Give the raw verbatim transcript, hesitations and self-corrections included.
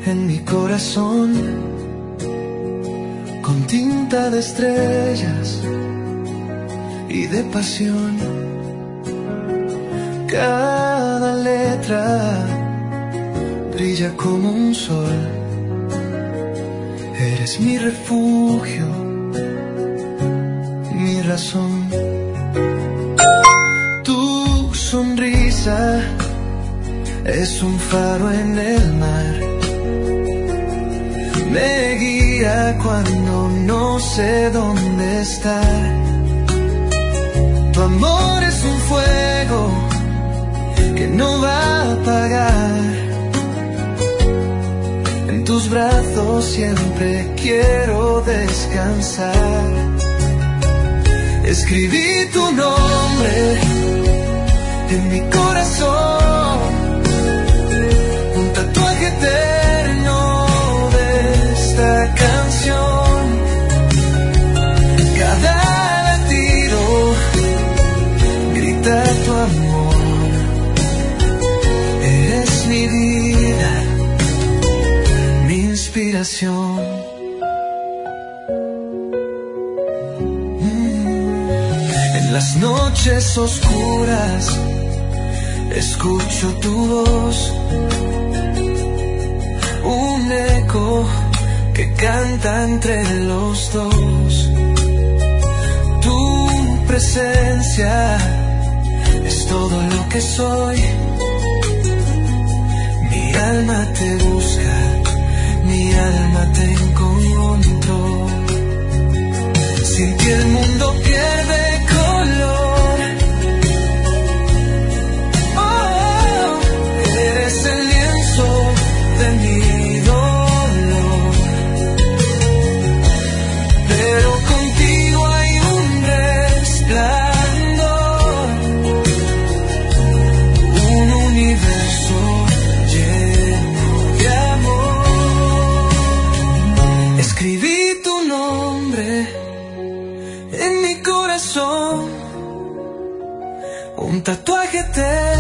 en mi corazón con tinta de estrellas y de pasión. Cada letra brilla como un sol. Eres mi refugio, mi razón. Tu sonrisa es un faro en el mar. Me guía cuando no sé dónde estar. Tu amor es un fuego que no va a apagar. En tus brazos siempre quiero descansar. Escribí tu nombre en mi corazón, un tatuaje eterno de esta canción. Cada latido grita tu amor. Eres mi vida, mi inspiración. En las noches oscuras escucho tu voz, un eco que canta entre los dos. Tu presencia es todo lo que soy. Mi alma te busca, mi alma te encontró. Sin ti el mundo pierde color. Oh, eres el lienzo de mi dolor. Pero contigo hay un resplandor, un universo lleno de amor. Escribí tu nombre en mi corazón, un tatuaje eterno